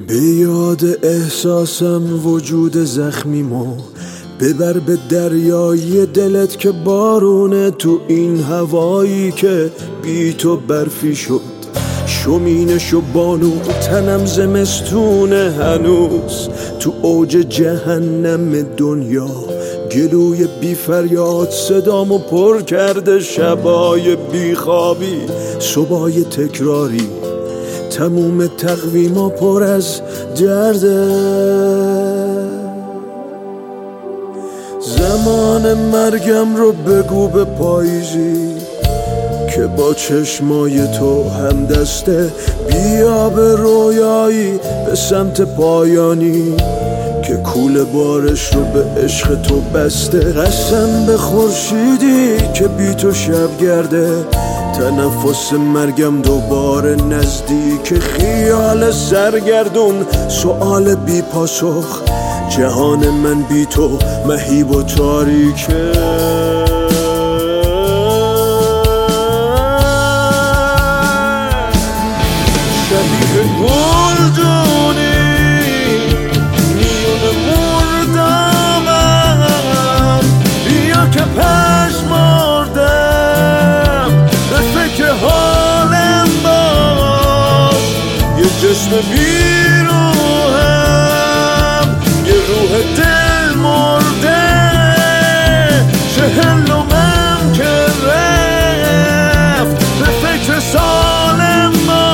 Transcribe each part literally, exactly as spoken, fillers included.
به یاد احساسم وجود زخمیمو ببر به دریای دلت که بارونه تو این هوایی که بی تو برفی شد. شمینش و بانو تنم زمستونه هنوز تو اوج جهنم دنیا. گلوی بی فریاد صدامو پر کرده شبای بی خوابی صبحای تکراری. تموم تقویما پر از درده. زمان مرگم رو بگو به پاییزی که با چشمای تو هم دسته. بیا به رویایی به سمت پایانی که کوله بارش رو به عشق تو بسته. قسم به خورشیدی که بی تو شب گرده. تنفس مرگم دوباره نزدیک. خیال سرگردون سؤال بی پاسخ. جهان من بی تو مهیب و تاریکه. شبیه گلدونی میون مردمم. بیا که پشمردم به فکر حالم باش. یه جسم بیروهم یه روح دل مرده. چهلمم که رفت به فکر سالم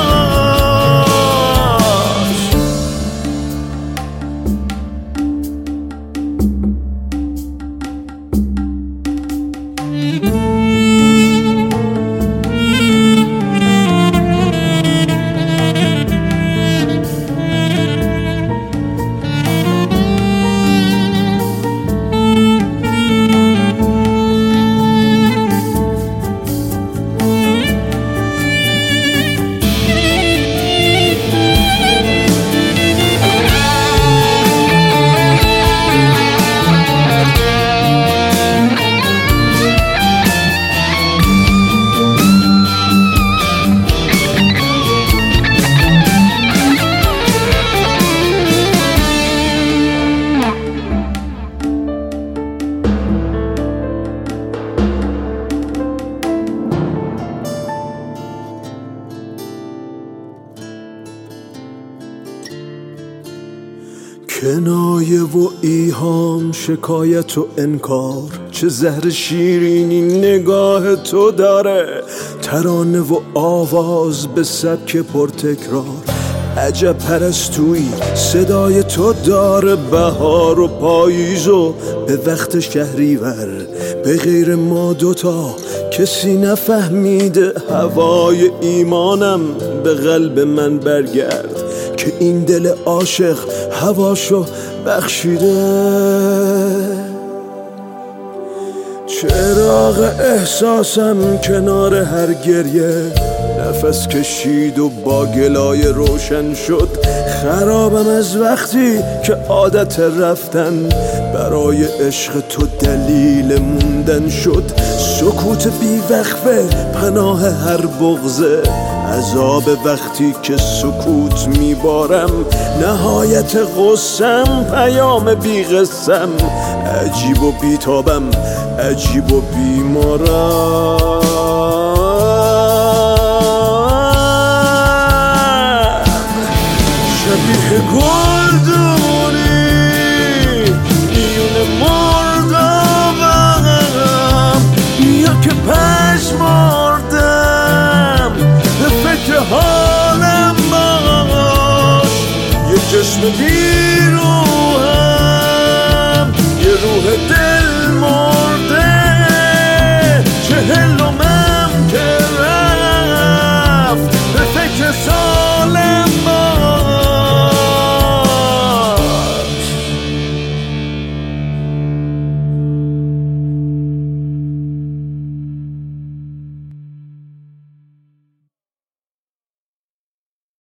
باش. کنایه و ایهام شکایت و انکار. چه زهر شیرینی نگاه تو داره. ترانه و آواز به سبک پرتکرار. عجب پرستویی صدای تو داره. بهار و پاییز و به وقت شهریور. به غیر ما دوتا کسی نفهمیده. هوای ایمانم به قلب من برگرد که این دل عاشق هواشو بخشیده. چراغ احساسم کنار هر گریه. نفس کشید و با گلای روشن شد. خرابم از وقتی که عادت رفتن برای عشق تو دلیل موندن شد. سکوت بی وقفه پناه هر بغضه. عذاب وقتی که سکوت میبارم. نهایت غصم پیام بی قسم. عجیب و بیتابم عجیب و بیمارم. شبیه گلدون